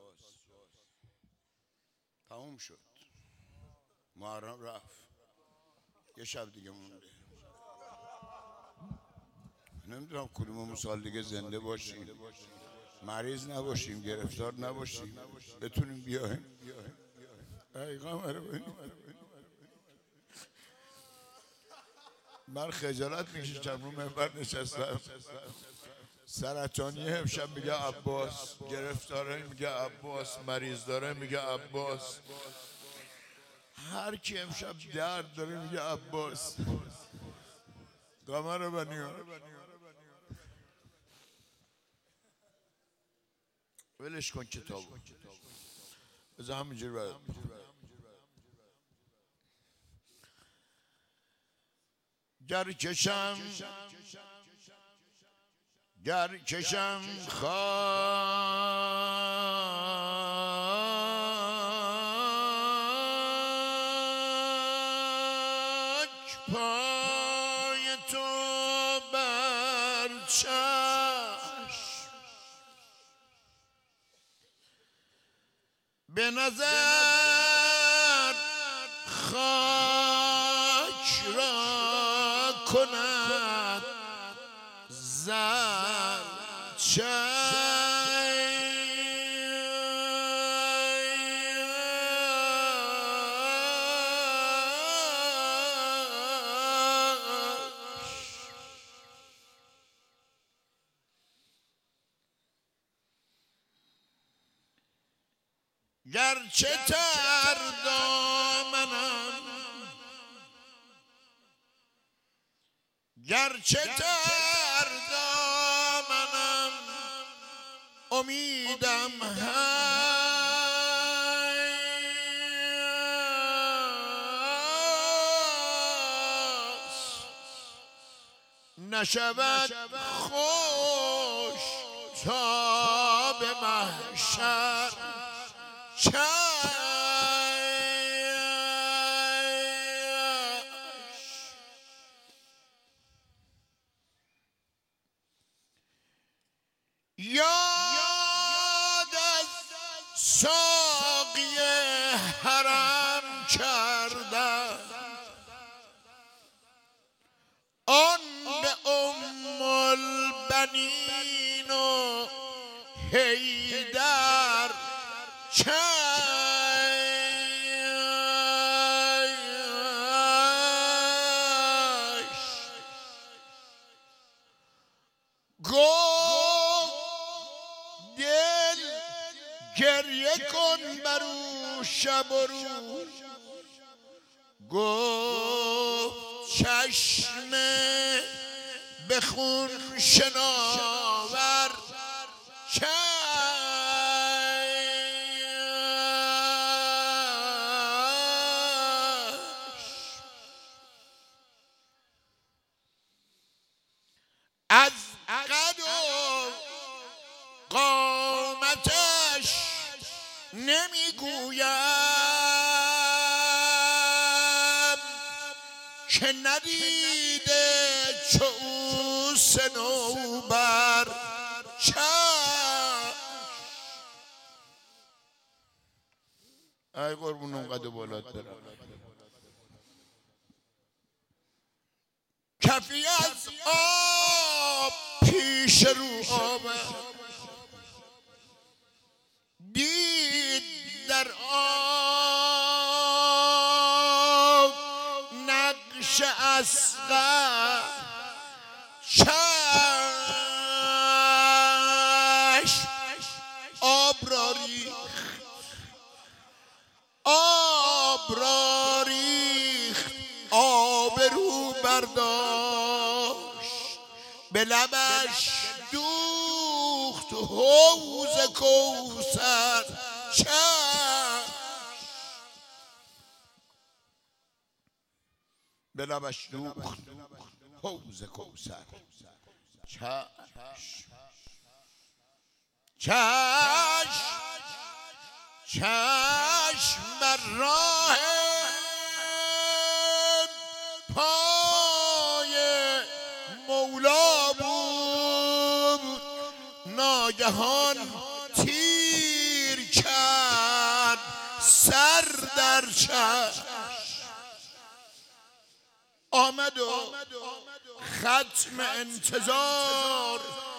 تموم شد. محرم رفت، یه شب دیگه مونده. نمیدونم کدوم سال دیگه زنده باشیم، مریض نباشیم، گرفتار نباشیم، بتونیم بیایم. ای قمر ببینیم. من خجالت میکشم رو منبر نشستم، سرطانی امشب میگه عباس، گرفتاره میگه عباس، مریض داره میگه عباس، هر کی امشب درد داره میگه عباس. قمر بنیار ولش کن کتابو، بذار همینجوری باید گرکشم خاک پای تو بر چشم، به نظر خاک را کند زر گرچه تر دامنم، گرچه تر دامنم، امیدم هست نشود خوش تا به محشر یاد از ساقی حرم کردم، آن به ام البنین و حیدر گریه کن برو شب و روز، گفت چشم به خون شناور از قد و قامتش نمیگویم که ندیده چو او صنوبر چشم. ای قربون اون قد بالات برم، کفی از آب پیش رو آمد، دید در آب نقش اصغر، چشم آب را ریخت، آب را ریخت، آبرو برداشت، به لبش دوخت حوض کوثر چشم، به لبش دوخت حوض کوثر چشم، چشم چشم بر راه پای مولا بود، ناگهان تیر سر در چشم آمد و ختم انتظار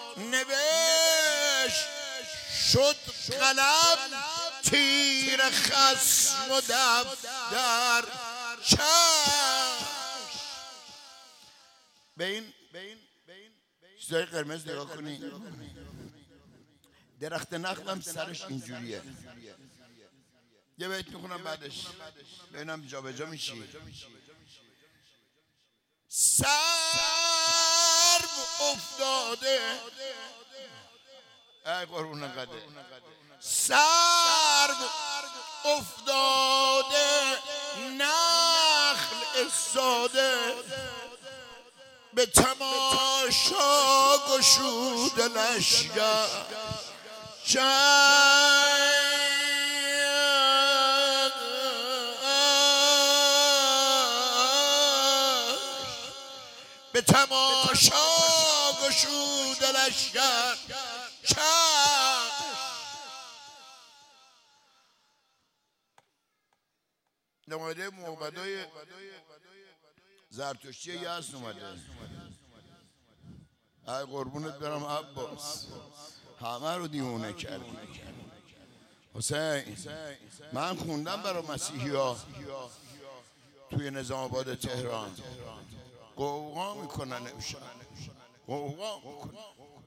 نوشت، شد قلم تیر خصم و دفتر چشم. به این چیزای قرمز نگاه کنی، درخت نخلم سرش اینجوریه. یه بیت میخونم بعدش ببینم جا به جا میشی. سرو افتاده، ای قربون قده، سرو افتاده نخل استاده، به تماشا گشود لشگر به تماشا گشود لشگر نماینده معبدای زرتشتی یزد اومده. ای قربونت برم عباس، همه رو دیوونه کردی. حسین من خوندم برای مسیحی ها توی نظام آباد تهران، قوقا میکنن امشب، قوقا میکنن.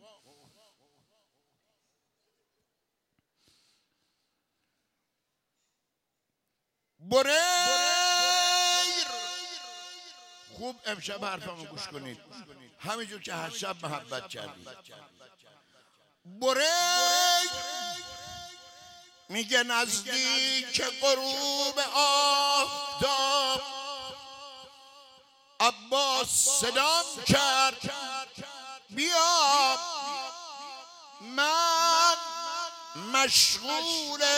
بریر خوب امشب حرفمو گوش کنید، همینجور که هر شب محبت کردید. بریر میگه نزدیک غروب آفتاب عباس صدام کرد، بیا من مشغول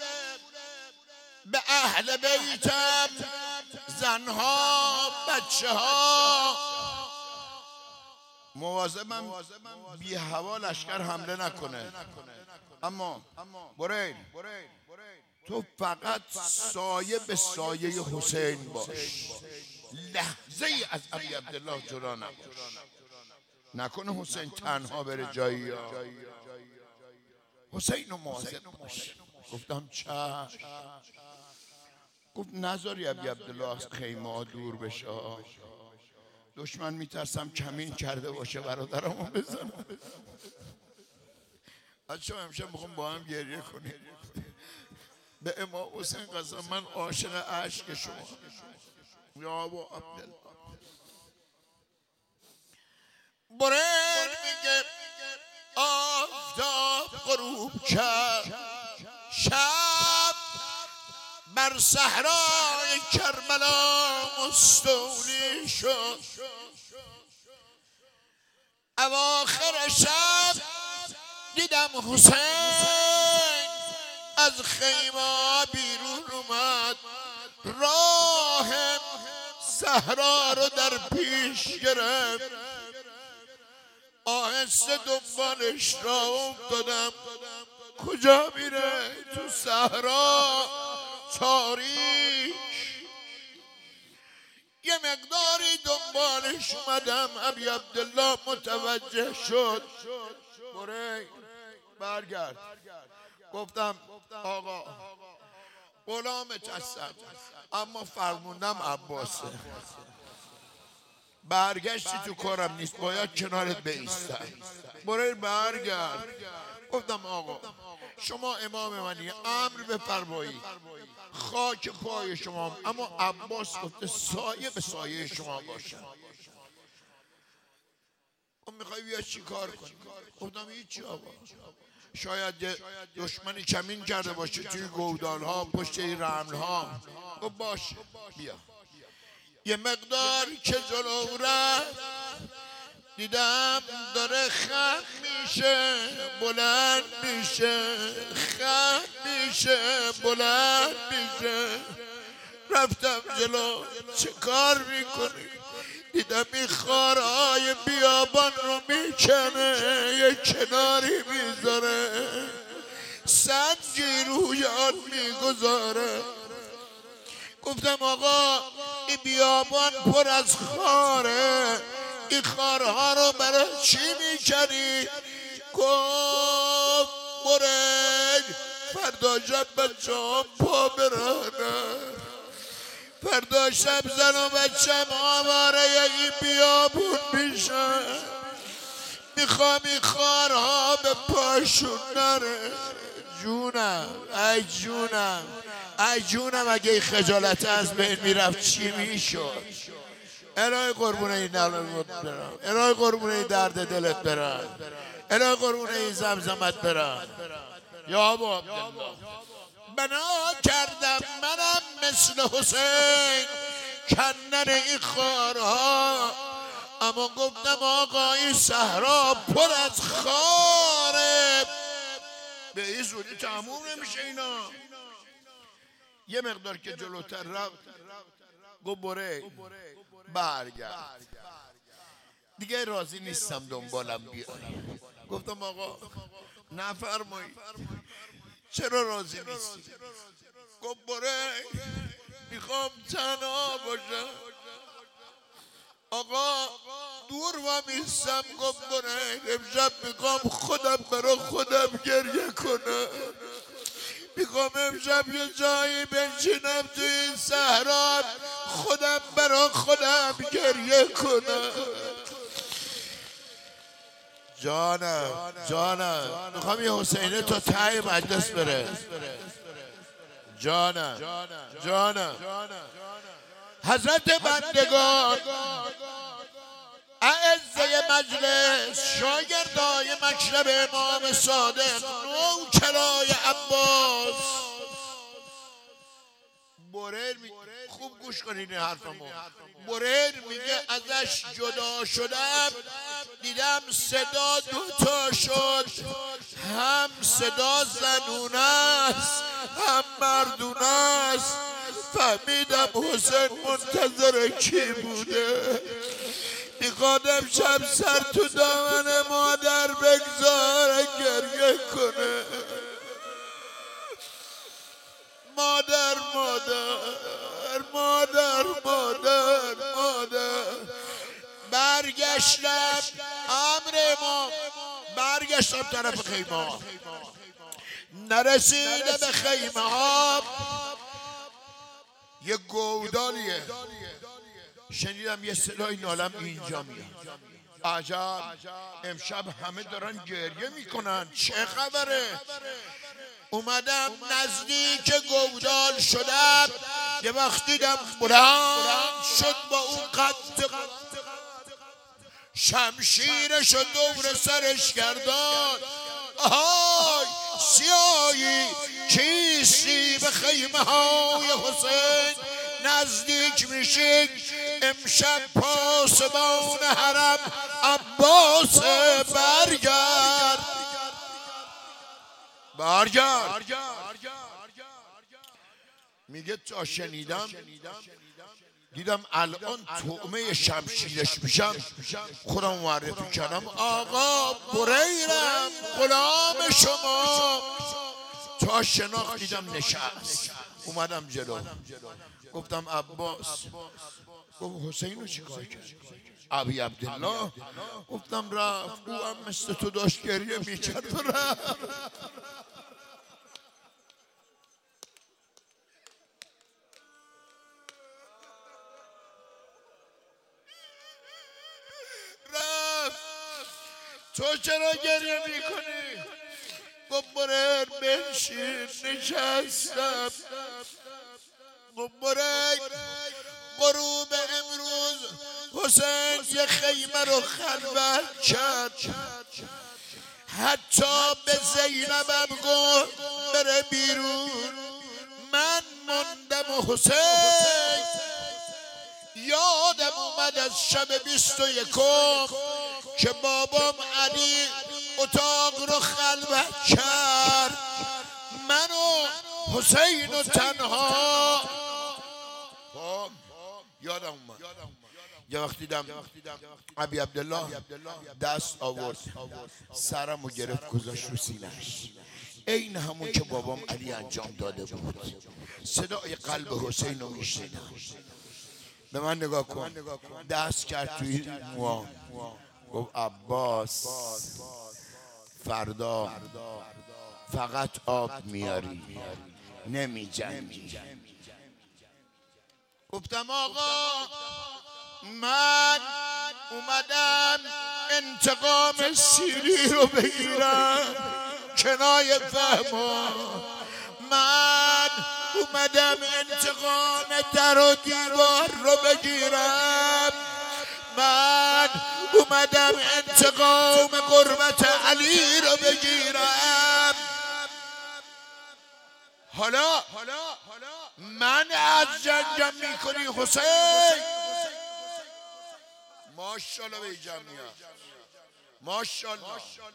به اهل بیتم، زنها بچه ها، مواظبم بی هوا لشکر حمله نکنه. اما برین تو فقط سایه به سایه حسین باش، لحظه ای از علی عبدالله جدا نباش. نکنه حسین تنها بره جایی. حسین رو مواظب باش. گفتم چشم. گفت نذاری علی عبدالله از خیمه ها دور بشه، دشمن میترسم کمین کرده باشه برادرمو بزنم. بچه‌ها امشب میخوام با هم گریه کنیم. به امام حسین قسم من عاشق عشق شما یا ابا عبدالله. برین میگه آفتاب غروب کرد، شب بر صحرای کربلا مستولی شد. اواخر شب دیدم حسین از خیمه بیرون اومد، راه صحرا رو در پیش گرفت. آهسته دنبالش را افتادم. کجا میره؟ تو صحرا تاریک. یه مقداری دنبالش اومدم، ابی عبدالله متوجه شد. برای برگرد. گفتم آقا غلامت هستم، اما فرموندم عباسه، برگشتی تو کارم نیست، باید کنارت بایستم. برای برگرد. گفتم آقا شما امام منی، امر بفرمایید، خاک پای شما، اما عباس گفته سایه به سایه شما باشه. اون میخوای بیا چی کار کنی؟ گفتم هیچی آقا، شاید دشمنی کمین کرده باشه توی گودال ها، پشت این رمل ها. گفت باشه بیا. یه مقدار که جلو رفت دیدم داره خم میشه، بلند میشه، خم میشه، بلند میشه. رفتم جلو، چه کار میکنی؟ دیدم این خارهای بیابان رو میکنه، یه کناری میذاره. سنگی روی آن میگذاره. گفتم آقا این بیابان پر از خاره، این خارها رو برای چی میکنی؟ گفت برنگ فردا شب بچه ها پا برهنن، فردا شب زن و بچه آواره این بیابون میشن، میخوام این خارها به پاشون نره. جونم ای جونم ای جونم، اگه این خجالت از بین میرفت چی میشد؟ الهی قربونه این نالت برم، الهی قربونه این درد دلت برم، الهی قربونه این زمزمت برم. یا ابا عبدالله بنا کردم منم مثل حسین کندن این خارها، اما گفتم آقا این صحرا پر از خاره، به این زودی تموم نمیشه اینا. یه مقدار که جلوتر رفت گفت بره برگرد، دیگه راضی نیستم دنبالم بیای. گفتم آقا نفرمایید، چرا راضی نیستی؟ گفت بره میخوام تنها باشم. آقا دور و میستم. گفت بره امشب میخوام خودم برا خودم گریه کنم، میخوام امشب یه جایی بنشینم توی این صحرا خودم برا خودم گریه کنم. جانم میخوام یه حسینه تا ته مجلس بره. جانم حضرت بندگان اعزه مجلس، شاگردای مکتب امام صادق، نوکرای عباس، بریر میگه، خوب گوش کنین این حرفمو، بریر میگه ازش جدا شدم دیدم صدا دوتا شد، هم صدا زنونه است هم مردونه است. فهمیدم حسین منتظر کی بوده، میخواد امشب سر تو دامن مادر بگذاره گریه کنه. مادر برگشتم امر ما، برگشتم طرف خیمه، نرسیده به خیمه ها یه گودالیه، شنیدم یه صدای نالم اینجا میاد. عجب امشب همه دارن گریه میکنن، چه خبره؟ اومدم نزدیک گودال شدم، یه وقت دیدم بلند شد با اون قد شمشیرش و دور سرش گردان. آهای سیایی کیستی به خیمه های حسین نزدیک میشی، امشب پاسبان حرم عباس برگرد. میگه تا شنیدم دیدم الان طعمه شمشیرش میشم، خودم معرفی کردم آقا بریرم غلام شما. تا شناخت دیدم نشست، اومدم جلو گفتم عباس. گفت حسین رو چیکار کرد؟ ابی عبدالله. گفتم رفت، او هم مثل تو داشت گریه میکرد و رفت. تو چرا گریه میکنی؟ گفت برن بنشین. نشستم. گفت برن غروب امروز حسین یه خیمه رو خلوت کرد، حتی به زینبم گفت بره بیرون. من موندم و حسین یادم اومد از شب 21 که بابام علی اتاق رو خلوت کرد، من و حسین و تنها. یادم اومد یه وقت دیدم ابی عبدالله دست آورد سرمو گرفت گذاشت رو سینه‌اش، این همون که بابام علی انجام داده بود. صدای قلب حسین رو میشنیدم. به من نگاه کن، دست کرد توی موام، گفت عباس فردا فقط آب میاری نمی جنگی. گفتم آقا من اومدم انتقام سیری رو بگیرم، کنایه فهما. من اومدم انتقام در و دیوار رو بگیرم، من اومدم انتقام قربت علی رو بگیرم. حالا من از جنگم میکنی حسین؟ ماشاءالله به جمعیت، ماشاءالله.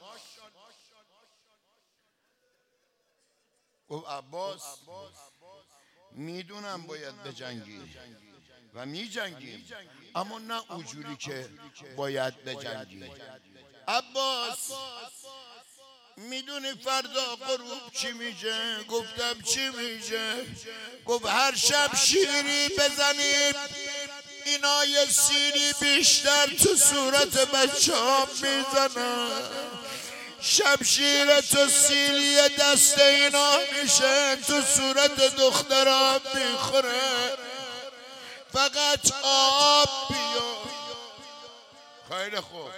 گفت عباس میدونم باید بجنگی و میجنگی، اما نه اونجوری که باید بجنگی. عباس میدونی فردا غروب چی میشه؟ گفتم چی میشه؟ گفت هر شب شیری بزنیم اینا یه سیری بیشتر تو صورت بچه ها میزنن، شمشیر تو سیلی دست اینا میشه تو صورت دخترها میخوره، فقط آب بیا. خیلی خوب،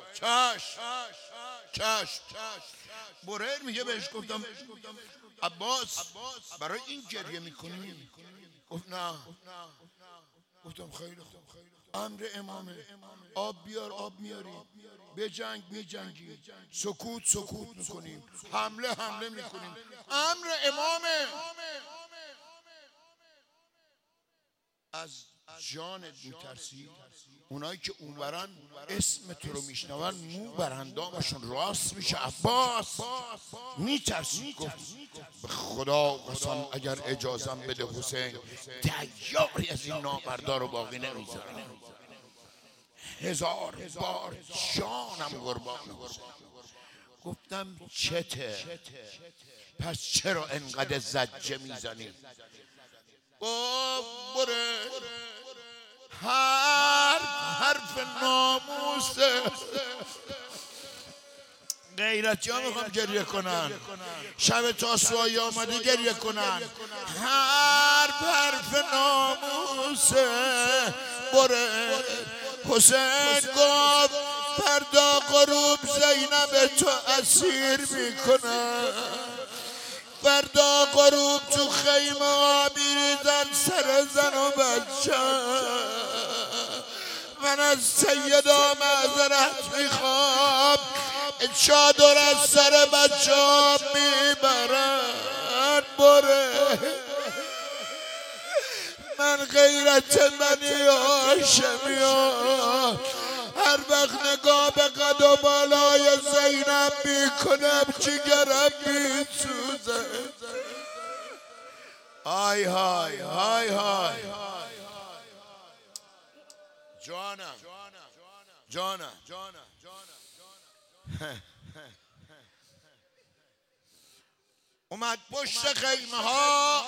چشم. برهر میگه بهش گفتم عباس برای این گریه میکنی؟ گفت نه. گفتم خیلی خوب، امر امامه، آب بیار آب میاری، به جنگ میجنگی، سکوت میکنیم، حمله میکنیم، امر امامه. از جانت میترسی؟ اونایی که اونورن اسم تو رو میشنون مو براندامشون راست میشه. عباس میترسی؟ گفت به خدا قسم اگر اجازم بده حسین دیاری از این نامردار رو باقی نمیذارم، 1000 بار جانم قربان. گفتم چته؟ پس چرا انقدر زجه میزنی؟ گفت بره، حرف ناموسه. غیرتی ها میخوام گریه کنن، شب تاسوعایی آمده گریه کنن. حرف ناموسه. بره. حسین گفت فردا غروب زینب تو اسیر میکنه، فردا غروب تو خیمه ها میریزن سر زن و بچه. من از سیدا معذرت میخوام، چادر از سر بچه ها میبرن. بره. من غیرت بنی هاشمی ها هر وقت نگاه به قد و بالای زینب میکنم جگرم میسوزه. های های های های جانم اومد پشت خیمه ها،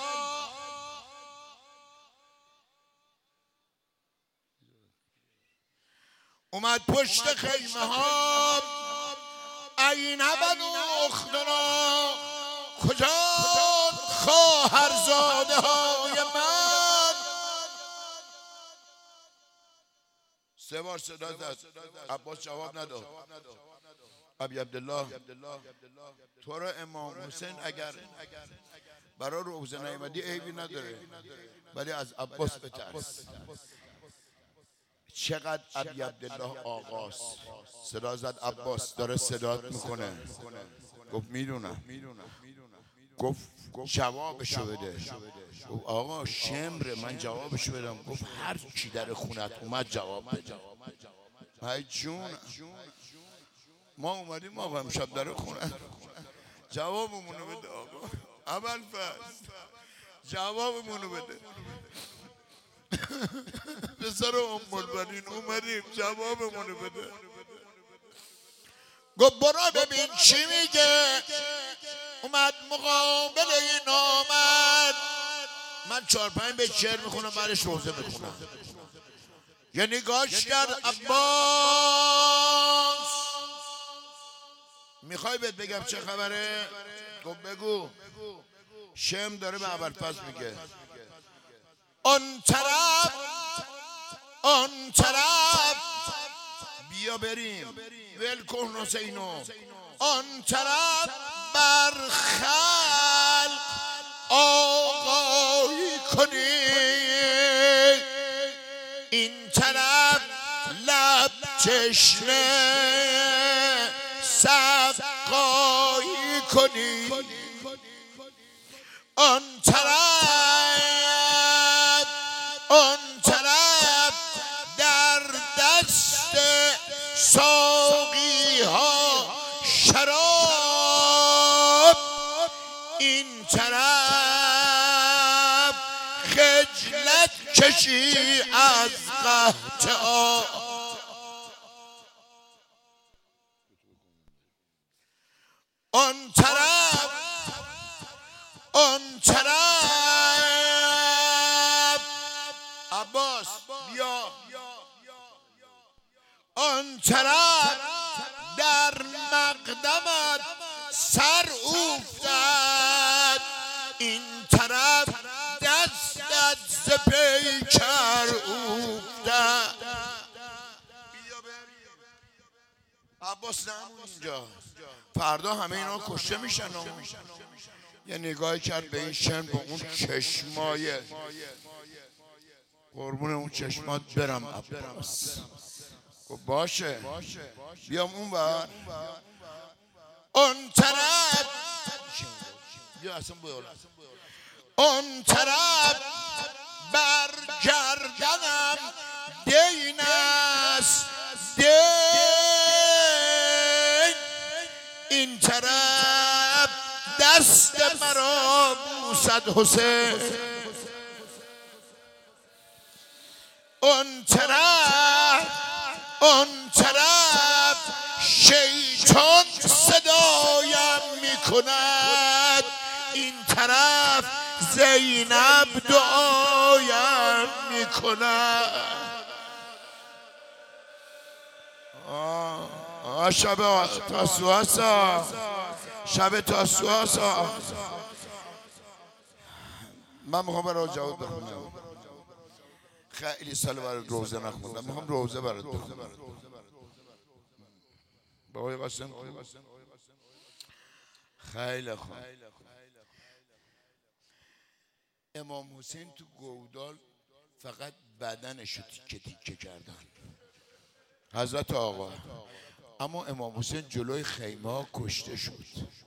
اومد پشت خیمه ها. این بنو اختنا، کجا خواهرزاده های من؟ 3 بار صدا زد، عباس جواب نداد. ابی عبدالله تو را امام حسین اگر برای روزه نیامدی عیبی نداره، ولی از عباس بترس. چقدر ابی عبدالله آقاست. صدا زد عباس داره صدات میکنه. گفت میدونم. گفت جوابشو بده. گفت آقا شمره من جوابشو بدم. گفت هر کی در خونت اومد جواب بده. ای جون ما اومدیم آقا امشب در خونه، جوابمونو بده آقا. ابوالفضل جوابمونو بده. پسر ام البنین اومدیم جوابمونو بده. گفت برو ببین چی میگه. اومد مقابل این آمد. من 4-5 بیت شعر میخونم بعدش روزه میخونم. یه نگاش کرد عباس. میخوای بهت بگم چه خبره؟ گفت بگو. شم داره به ابوالفضل میگه اون طرف بیا بریم ول کن حسینو. اون طرف بر خلق آقایی کنی، این طرف لب چشمه سقایی کنی. اون طرف در دست ساقی ها شراب، این طرف خجلت کشی از قحط آب. اون طرف عباس بیا. اون طرف در مقدمت سر افتد، این طرف دستت ز پیکر افتد. عباس نمون اینجا، فردا همه اینا کشته میشن. یه نگاهی کرد به این شن با اون چشمای، قربون اون چشمات برم عباس. گفت باشه بیام اون بر. اون طرف بیا اصلا بالا. اون طرف بر گردنم دین است دین، این طرف دست مرا بوسد حسین. اون طرف شیطان صدایم میکند، این طرف زینب دعایم میکند. شب تاسوعا، شب تاسوعا. من میخوام برای جواب بخونم. خیلی سال برای روزه نخوندم، میخوام روزه برات بخونم. با آقای قاسم خیلی خوب. امام حسین تو گودال فقط بدنشو تیکه تیکه کردن حضرت آقا، اما امام حسین جلوی خیمه ها کشته شد.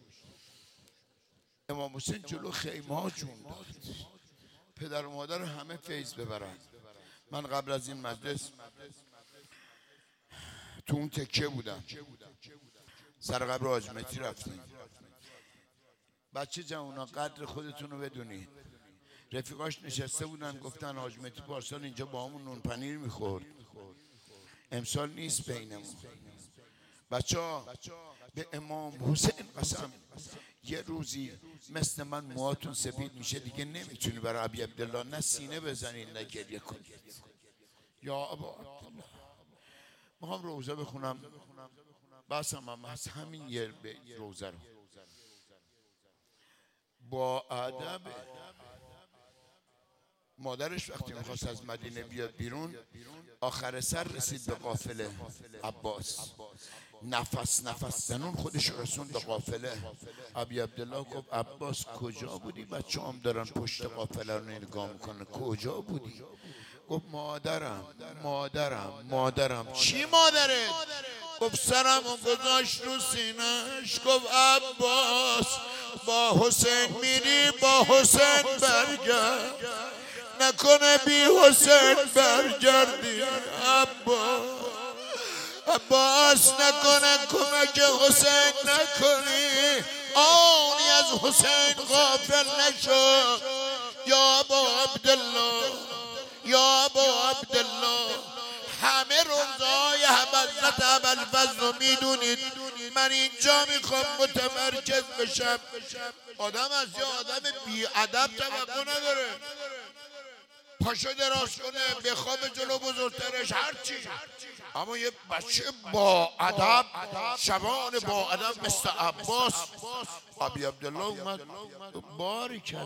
امام حسین جلو خیمه ها جون داد. پدر و مادر همه فیض ببرن. من قبل از این مجلس تو اون تکه بودم، سر قبر حاج مهدی رفتیم. بچه جوونا قدر خودتون رو بدونید. رفیقاش نشسته بودن گفتن حاج مهدی پارسال اینجا با همون نون پنیر میخورد، امسال نیست بینمون. بچه ها به امام حسین قسم یه روزی مثل من موهاتون سفید میشه دیگه نمیتونی برای ابی عبدالله نه سینه بزنید نه گریه کنید. یا ابا عبدالله میخوام روزه بخونم، بسم هم از همین یه روزه رو با ادب. مادرش وقتی میخواست از مدینه بیاد بیرون آخر سر رسید به قافله عباس، نفس زنون خودش رسون به قافله. ابی عبدالله گفت عباس کجا بودی؟ بچه هم دارن پشت قافله رو نگاه میکنن، کجا بودی؟ گفت مادرم. چی مادره؟ گفت سرم و گذاشت رو سینش. گفت عباس با حسین میری با حسین برگرد، نکنه بی حسین برگردی. عباس نکنه کمک حسین نکنی، آنی از حسین غافل نشو. یا ابا عبدالله یا ابا عبدالله همه روزهای حضرت ابوالفضل رو میدونید. من اینجا میخوام متمرکز بشم. آدم از یه آدم بی‌ادب توقع نداره پاشو دراز کنه بخوابه جلو بزرگترش هرچی، اما یه بچه با ادب شبان با ادب مثل عباس ابی عبدالله اومد باریکلا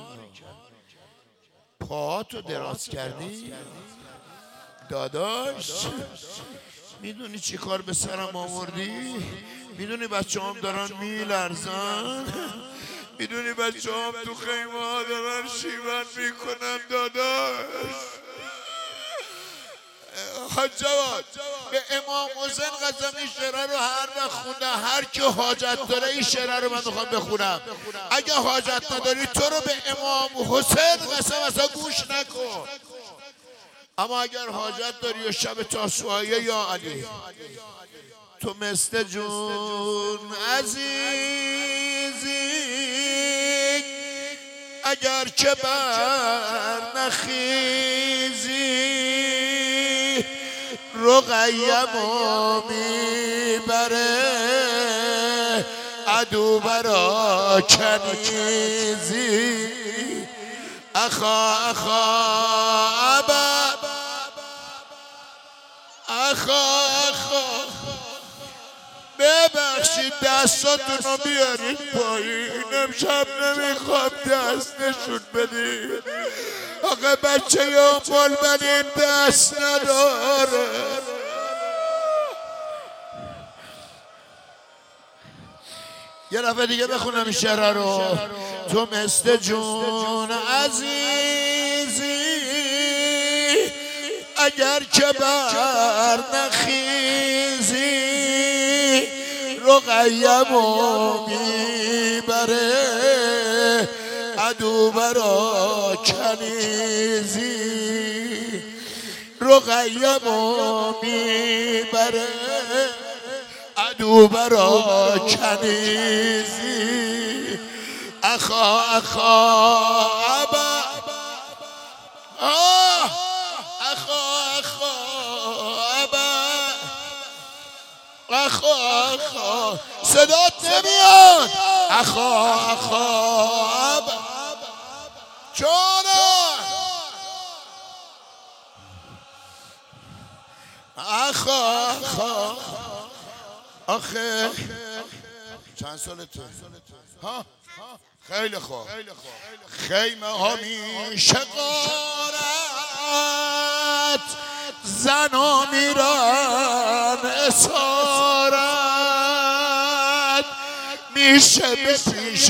پاهاتو دراز کردی داداش؟ میدونی چی کار به سرم آوردی؟ میدونی بچه هم دارن میلرزن؟ میدونی بچه هم تو خیمه ها دارن شیون میکنن داداش؟ حاج جواد به امام حسین قسم این شعره رو هر وقت خوندن، هر کی حاجت داره این شعره رو من میخوام بخونم. اگه حاجت نداری تو رو به امام حسین قسم اصلا گوش نکن. اما اگر حاجت داری و شب تاسوعیه یا علی تو مثل جون عزیزی اگر که بر نخیزی رقیه‌مو میبره عدو برا کنیزی اخا ابا اخا ببخشید دستاتون رو بیارید پایین. امشب نمیخوام دست نشون بدید. آقا بچه یا بلبنین دست نداره. یه دفعه دیگه بخونم این شعر رو. تو مثل جون عزیزی اگر که بر نخیزی رقیه‌مو میبره عدو برا کنیزی رقیه‌مو میبره عدو برا کنیزی اخا ابا اخا صدات نمیاد. اخا ابا جانم اخا آخه چند سالته؟ ها خیلی خوب. خیمه ها میشه غارت زنا میرن اسارت میشه به پیش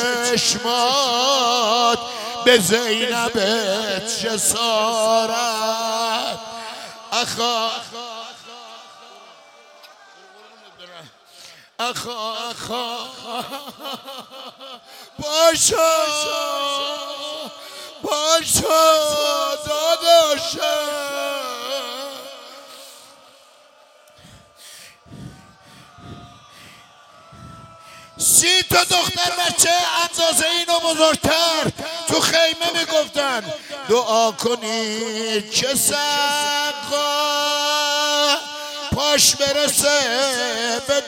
چشمات به زینبت جسارت اخا باشا داداشم. سی تا دختر بچه اندازه اینو بزرگتر تو خیمه میگفتن دعا کنید که سقا پاش برسه به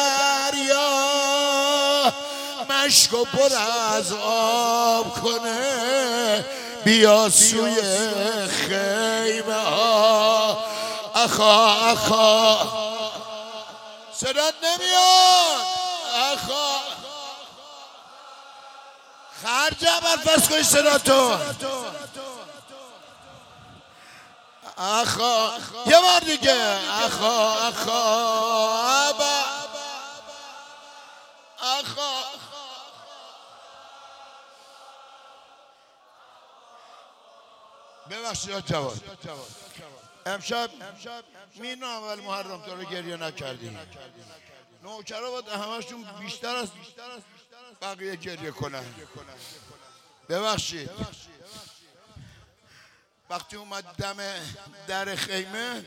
دریا مشکو پر از آب کنه بیا سوی خیمه ها اخا صدات نمیاد. اخا خرج ابوالفضل کنی صداتو. اخا یه بار دیگه اخا ابا اخا ببخشید جواد امشب مین اول محرم تو رو گریه نکردیم. نوکرا باید همشون بیشتر از بقیه گریه کنن. ببخشید وقتی اومد دم در خیمه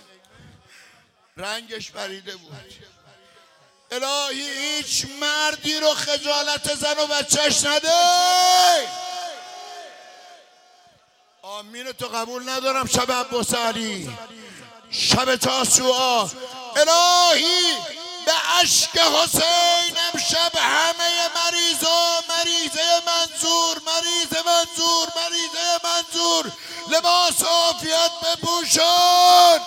رنگش پریده بود. الهی هیچ مردی رو خجالت زن و بچهش نده. آمین تو قبول ندارم. شب عباس علی، شب تاسوعا، الهی به اشک حسین امشب همه مریضه منظور لباس عافیت بپوشان.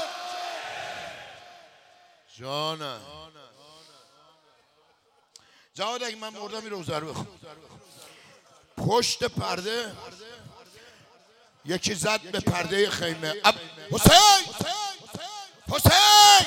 جانم جواد اگه من مردم این روزه رو بخون. پشت پرده یکی زد به پرده خیمه، حسین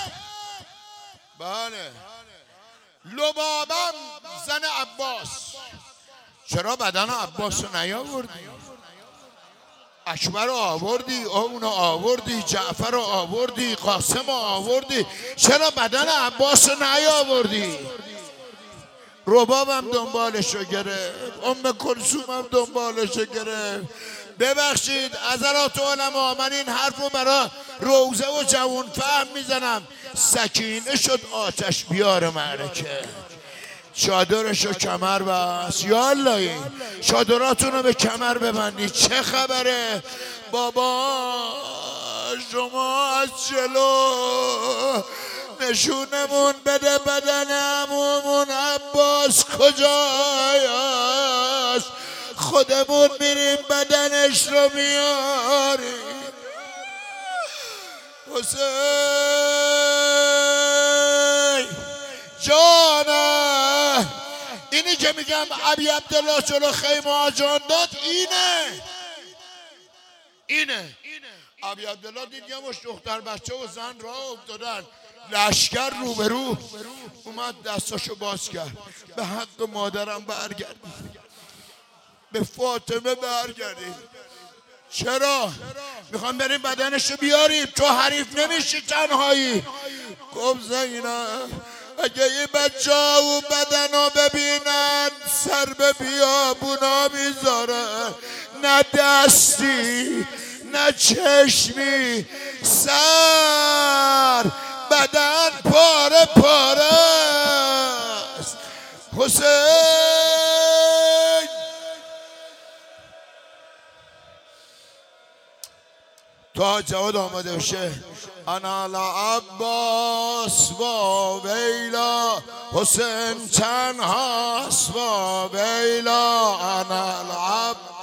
بله لبابم زن عباس، چرا بدن عباس رو نیاوردی؟ اکبر رو آوردی، اون رو آوردی، جعفر رو آوردی، قاسم رو آوردی، چرا بدن عباس رو نیاوردی؟ ربابم دنبالشو گرفت، ام کلثومم دنبالشو گرفت. ببخشید حضرات علما، من این حرف رو برای روزه و جوان فهم میزنم. سکینه شد آتش بیار معرکه، چادرشو کمر بست. یا الله این چادراتون رو به کمر ببندید. چه خبره بابا؟ شما از جلو نشونمون بده بدن عمومون عباس کجاست، خودمون میریم بدنش رو میاریم. حسین جانم، اینی که میگم ابی عبدالله جلو خیمه آجان داد اینه. ابی عبدالله دید یه مش دختر بچه و زن راه افتادن، لشکر روبرو اومد دستاشو باز کرد. به حق مادرم برگردید، به فاطمه برگردید. چرا؟ میخوام بریم بدنشو بیاریم، تو حریف نمیشی تنهایی. گفت زینب اگه این بچه ها و بدن ببینن سر به بیابونا میذاره، نه دستی نه چشمی، سر بدن پاره است. حسین تا جواد آماده بشه. انا العباس و ویلا، حسین تنهاست و ویلا. انا العباس